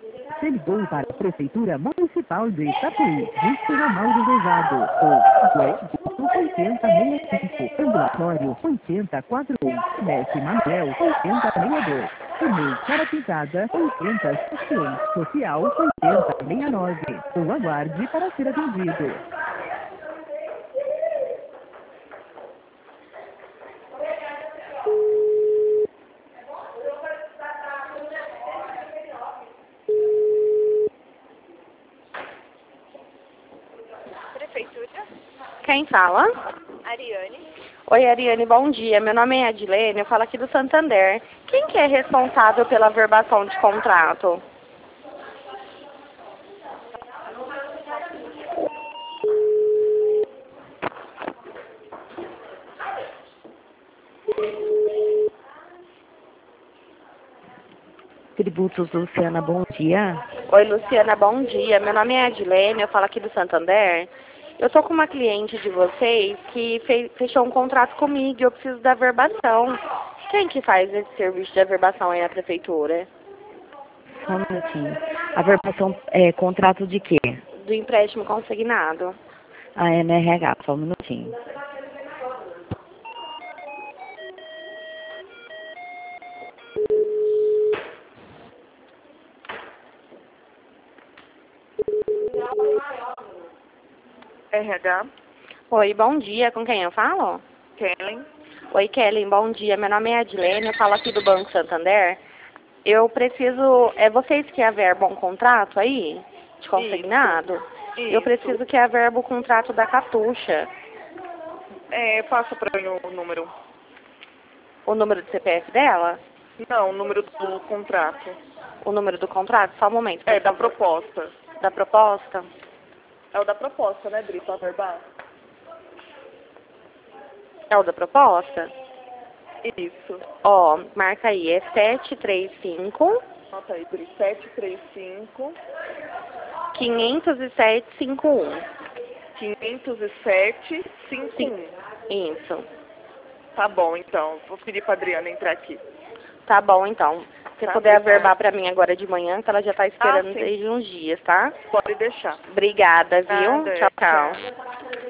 Você ligou para a Prefeitura Municipal de Itapuí, Risco Ramal Desejado, ou 8065, Ambulatório 8041, Mestre Manuel 8062, e-mail Carapisada 8071, Social 8069, ou aguarde para ser atendido. Prefeitura, Quem fala? Ariane. Oi, Ariane, bom dia. Meu nome é Adilene, eu falo aqui do Santander. Quem que é responsável pela verbação de contrato? Tributos Luciana, bom dia. Oi, Luciana, bom dia. Meu nome é Adilene, eu falo aqui do Santander. Eu tô com uma cliente de vocês que fechou um contrato comigo e eu preciso da verbação. Quem que faz esse serviço de averbação aí na prefeitura? Só um minutinho. A verbação é contrato de quê? Do empréstimo consignado. Ah, é no RH, só um minutinho. RH, Oi, bom dia. Com quem eu falo? Kellen. Oi, Kellen, bom dia. Meu nome é Adilene, eu falo aqui do Banco Santander. Eu preciso... É vocês que averbam um contrato aí? De consignado? Eu Isso. preciso que averba o contrato da Catuxa. Passa para mim o número. O número do CPF dela? Não, o número do contrato. O número do contrato? Só um momento. por Da favor. proposta. Da proposta? É o da proposta, né, Dri, para verbar? É o da proposta? Isso. Ó, marca aí. É 735 Nota aí, Dri. 735 507 51. 507 51. Isso. Tá bom, então. Vou pedir pra Adriana entrar aqui. Tá bom, então. Se Tá, puder obrigada. averbar pra mim agora de manhã, que ela já tá esperando sim. desde uns dias, tá? Pode deixar. Obrigada, viu? Nada, Tchau, tchau. tchau.